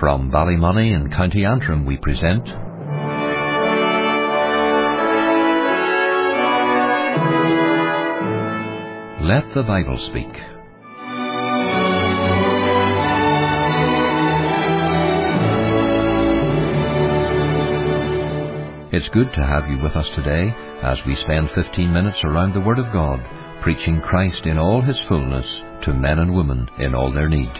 From Ballymoney in County Antrim we present Let the Bible Speak. It's good to have you with us today as we spend 15 minutes around the Word of God, preaching Christ in all His fullness to men and women in all their need.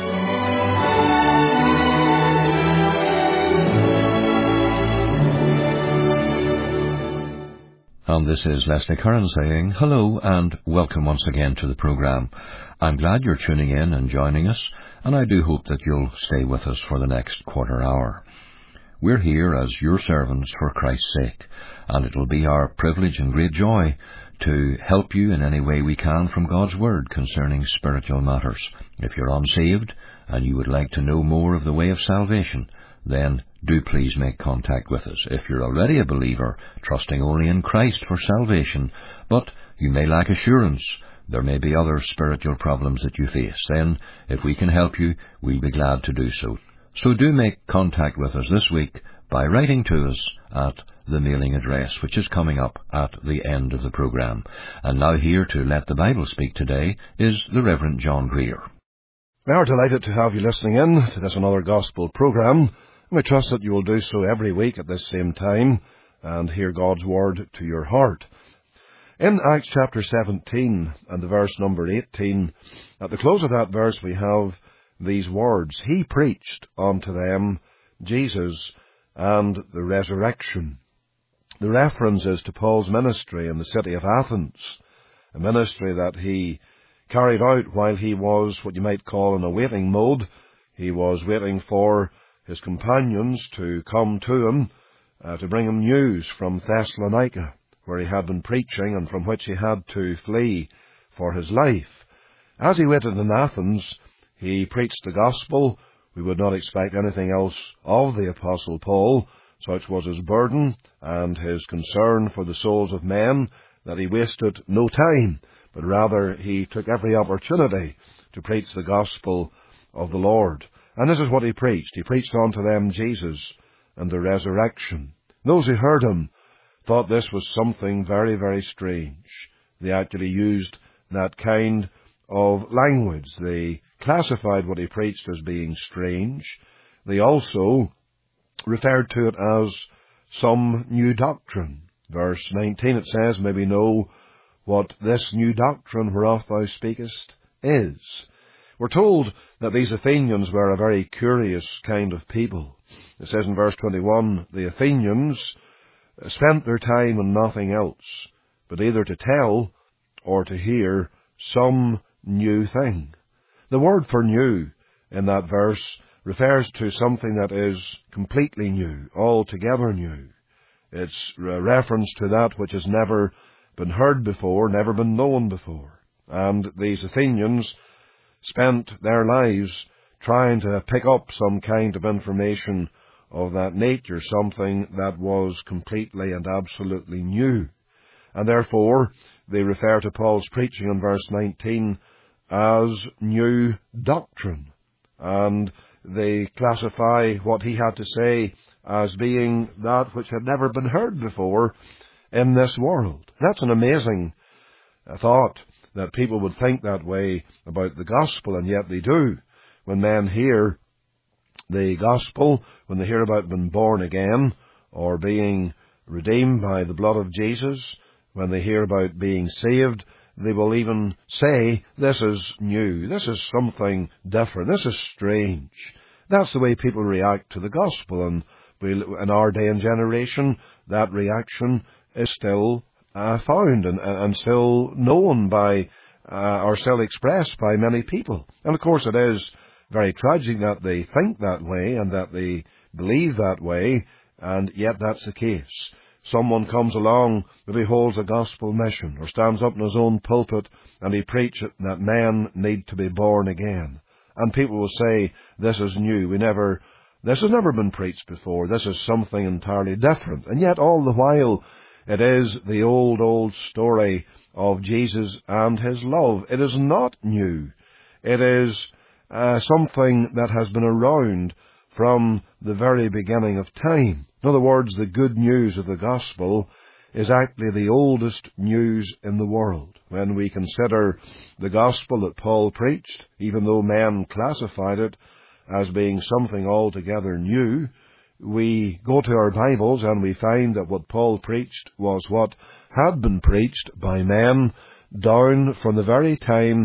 And this is Leslie Curran saying hello and welcome once again to the programme. I'm glad you're tuning in and joining us, and I do hope that you'll stay with us for the next quarter hour. We're here as your servants for Christ's sake, and it'll be our privilege and great joy to help you in any way we can from God's Word concerning spiritual matters. If you're unsaved and you would like to know more of the way of salvation, then do please make contact with us. If you're already a believer, trusting only in Christ for salvation, but you may lack assurance, there may be other spiritual problems that you face, then if we can help you, we'll be glad to do so. So do make contact with us this week by writing to us at the mailing address, which is coming up at the end of the programme. And now here to Let the Bible Speak today is the Reverend John Greer. We are delighted to have you listening in to this another Gospel programme. We trust that you will do so every week at this same time and hear God's Word to your heart. In Acts chapter 17 and the verse number 18, at the close of that verse we have these words, He preached unto them Jesus and the resurrection. The reference is to Paul's ministry in the city of Athens, a ministry that he carried out while he was what you might call in a waiting mode. He was waiting for his companions to come to him, to bring him news from Thessalonica, where he had been preaching and from which he had to flee for his life. As he waited in Athens, he preached the gospel. We would not expect anything else of the Apostle Paul. Such was his burden and his concern for the souls of men that he wasted no time, but rather he took every opportunity to preach the gospel of the Lord. And this is what he preached. He preached unto them Jesus and the resurrection. Those who heard him thought this was something very, very strange. They actually used that kind of language. They classified what he preached as being strange. They also referred to it as some new doctrine. Verse 19 it says, May we know what this new doctrine whereof thou speakest is. We're told that these Athenians were a very curious kind of people. It says in verse 21, the Athenians spent their time on nothing else, but either to tell or to hear some new thing. The word for new in that verse refers to something that is completely new, altogether new. It's a reference to that which has never been heard before, never been known before. And these Athenians spent their lives trying to pick up some kind of information of that nature, something that was completely and absolutely new. And therefore, they refer to Paul's preaching in verse 19 as new doctrine. And they classify what he had to say as being that which had never been heard before in this world. That's an amazing thought, that people would think that way about the gospel, and yet they do. When men hear the gospel, when they hear about being born again or being redeemed by the blood of Jesus, when they hear about being saved, they will even say, this is new, this is something different, this is strange. That's the way people react to the gospel, and in our day and generation, that reaction is still found and still known by, or still expressed by many people. And of course it is very tragic that they think that way and that they believe that way, and yet that's the case. Someone comes along that he holds a gospel mission or stands up in his own pulpit and he preaches that men need to be born again. And people will say, this is new, this has never been preached before, this is something entirely different. And yet all the while it is the old story of Jesus and his love. It is not new. It is something that has been around from the very beginning of time. In other words, the good news of the gospel is actually the oldest news in the world. When we consider the gospel that Paul preached, even though men classified it as being something altogether new, we go to our Bibles and we find that what Paul preached was what had been preached by men down from the very time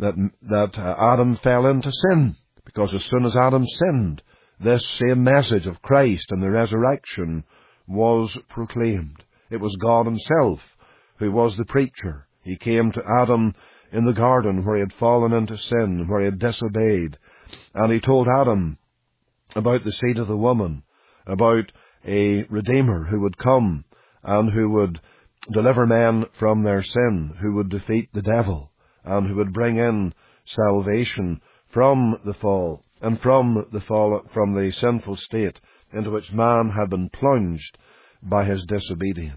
that Adam fell into sin. Because as soon as Adam sinned, this same message of Christ and the resurrection was proclaimed. It was God himself who was the preacher. He came to Adam in the garden where he had fallen into sin, where he had disobeyed, and he told Adam about the seed of the woman, about a Redeemer who would come and who would deliver men from their sin, who would defeat the devil, and who would bring in salvation from the fall, and from the sinful state into which man had been plunged by his disobedience.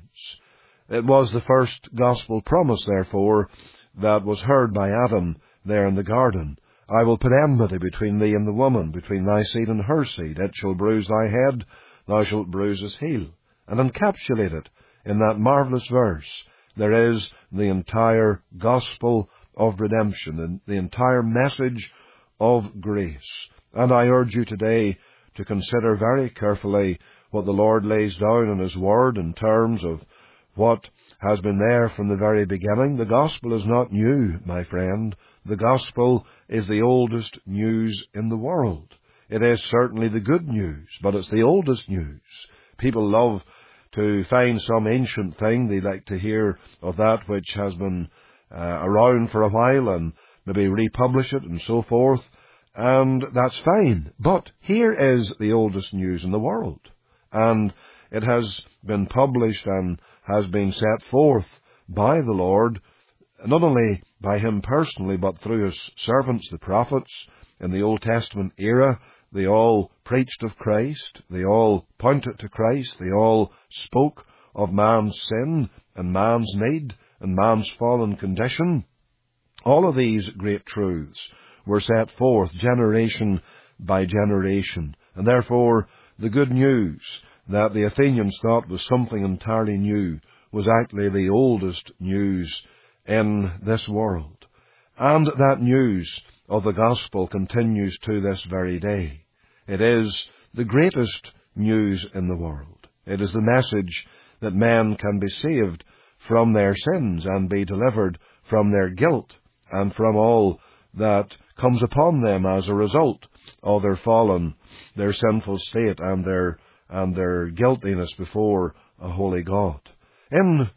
It was the first gospel promise, therefore, that was heard by Adam there in the garden. I will put enmity between thee and the woman, between thy seed and her seed. It shall bruise thy head, thou shalt bruise his heel. And encapsulated in that marvelous verse, there is the entire gospel of redemption, and the entire message of grace. And I urge you today to consider very carefully what the Lord lays down in his word in terms of what has been there from the very beginning. The gospel is not new, my friend. The gospel is the oldest news in the world. It is certainly the good news, but it's the oldest news. People love to find some ancient thing. They like to hear of that which has been around for a while and maybe republish it and so forth. And that's fine. But here is the oldest news in the world. And it has been published and has been set forth by the Lord, not only by him personally, but through his servants, the prophets, in the Old Testament era. They all preached of Christ. They all pointed to Christ. They all spoke of man's sin and man's need and man's fallen condition. All of these great truths were set forth generation by generation. And therefore, the good news that the Athenians thought was something entirely new was actually the oldest news in this world. And that news of the gospel continues to this very day. It is the greatest news in the world. It is the message that men can be saved from their sins and be delivered from their guilt and from all that comes upon them as a result of their sinful state and their guiltiness before a holy God. In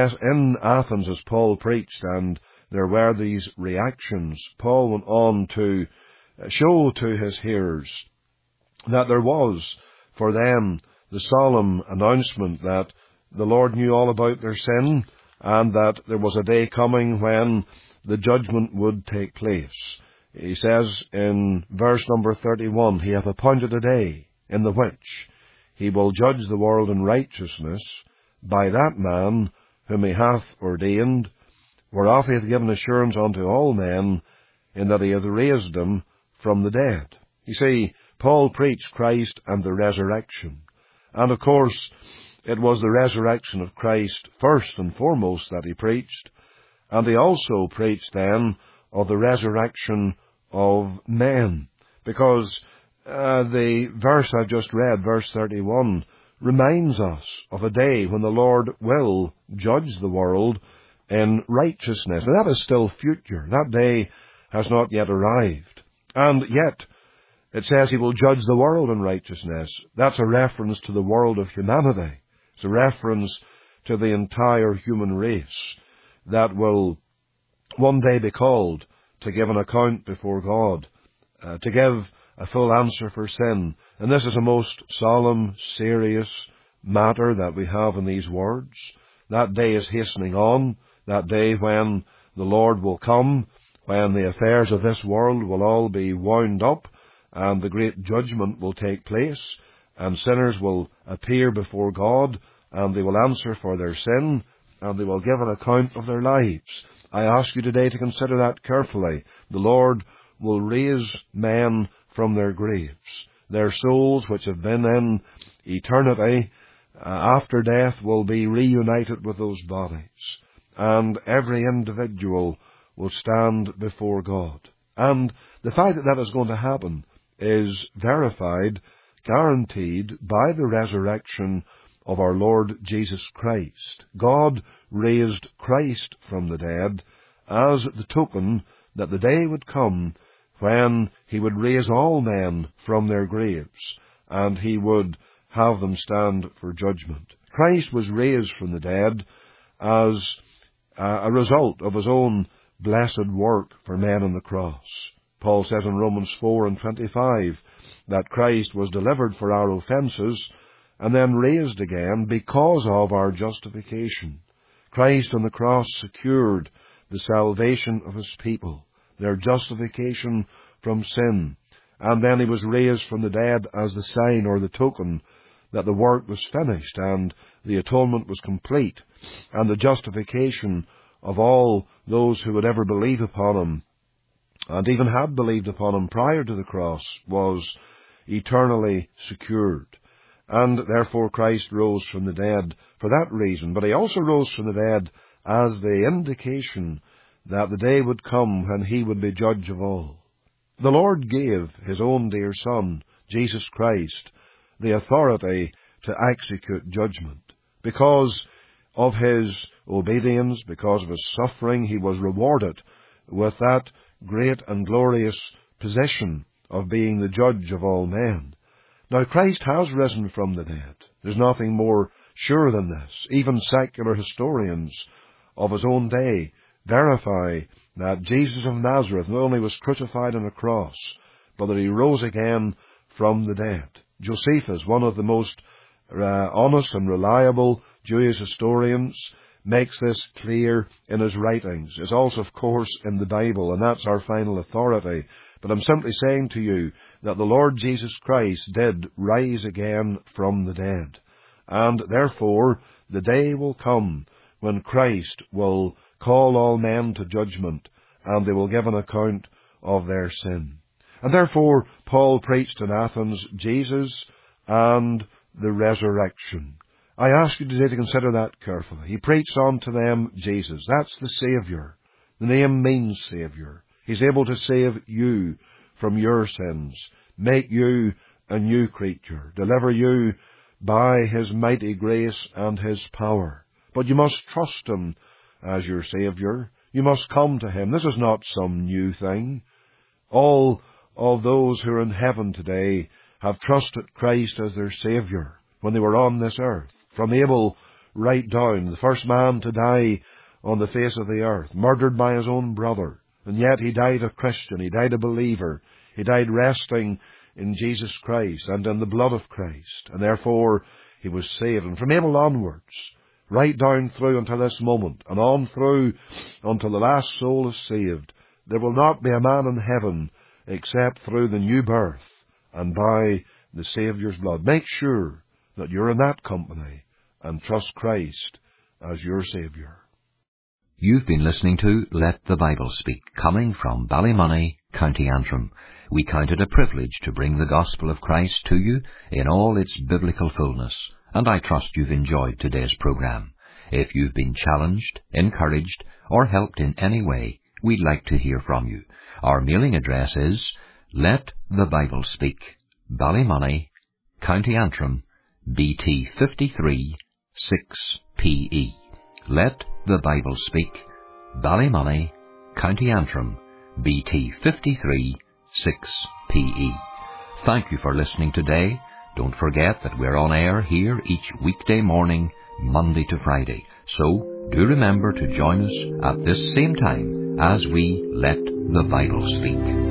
Athens, as Paul preached, and there were these reactions, Paul went on to show to his hearers that there was for them the solemn announcement that the Lord knew all about their sin, and that there was a day coming when the judgment would take place. He says in verse number 31, He hath appointed a day in the which He will judge the world in righteousness by that man whom He hath ordained, whereof He hath given assurance unto all men, in that He hath raised them from the dead. You see, Paul preached Christ and the resurrection. And of course, it was the resurrection of Christ first and foremost that he preached. And he also preached then of the resurrection of men. Because the verse I've just read, verse 31, reminds us of a day when the Lord will judge the world in righteousness. And that is still future. That day has not yet arrived. And yet, it says He will judge the world in righteousness. That's a reference to the world of humanity. It's a reference to the entire human race that will one day be called to give an account before God, to give a full answer for sin. And this is a most solemn, serious matter that we have in these words. That day is hastening on, that day when the Lord will come, when the affairs of this world will all be wound up, and the great judgment will take place, and sinners will appear before God, and they will answer for their sin, and they will give an account of their lives. I ask you today to consider that carefully. The Lord will raise men from their graves. Their souls, which have been in eternity after death, will be reunited with those bodies. And every individual will stand before God. And the fact that that is going to happen is verified, guaranteed by the resurrection of our Lord Jesus Christ. God raised Christ from the dead as the token that the day would come when He would raise all men from their graves, and He would have them stand for judgment. Christ was raised from the dead as a result of His own blessed work for men on the cross. Paul says in Romans 4:25 that Christ was delivered for our offences and then raised again because of our justification. Christ on the cross secured the salvation of His people, their justification from sin, and then He was raised from the dead as the sign or the token that the work was finished and the atonement was complete, and the justification of all those who would ever believe upon Him, and even had believed upon Him prior to the cross, was eternally secured. And therefore Christ rose from the dead for that reason. But He also rose from the dead as the indication that the day would come when He would be judge of all. The Lord gave His own dear Son, Jesus Christ, the authority to execute judgment. Because of His obedience, because of His suffering, He was rewarded with that great and glorious position of being the judge of all men. Now, Christ has risen from the dead. There's nothing more sure than this. Even secular historians of his own day verify that Jesus of Nazareth not only was crucified on a cross, but that He rose again from the dead. Josephus, one of the most honest and reliable Jewish historians, makes this clear in his writings. It's also, of course, in the Bible, and that's our final authority. But I'm simply saying to you that the Lord Jesus Christ did rise again from the dead. And therefore, the day will come when Christ will call all men to judgment, and they will give an account of their sin. And therefore, Paul preached in Athens Jesus and the resurrection. I ask you today to consider that carefully. He preached on to them Jesus. That's the Saviour. The name means Saviour. He's able to save you from your sins, make you a new creature, deliver you by His mighty grace and His power. But you must trust Him as your Saviour. You must come to Him. This is not some new thing. All of those who are in heaven today have trusted Christ as their Saviour when they were on this earth. From Abel right down, the first man to die on the face of the earth, murdered by his own brother. And yet he died a Christian, he died a believer. He died resting in Jesus Christ and in the blood of Christ. And therefore he was saved. And from Abel onwards, right down through until this moment, and on through until the last soul is saved, there will not be a man in heaven except through the new birth and by the Saviour's blood. Make sure that you're in that company and trust Christ as your Saviour. You've been listening to Let the Bible Speak, coming from Ballymoney, County Antrim. We count it a privilege to bring the gospel of Christ to you in all its biblical fullness, and I trust you've enjoyed today's program. If you've been challenged, encouraged, or helped in any way, we'd like to hear from you. Our mailing address is Let the Bible Speak, Ballymoney, County Antrim, BT 53 6PE. Let the Bible Speak, Ballymoney, County Antrim, BT 53 6PE. Thank you for listening today. Don't forget that we're on air here each weekday morning, Monday to Friday. So do remember to join us at this same time as we Let the Bible Speak.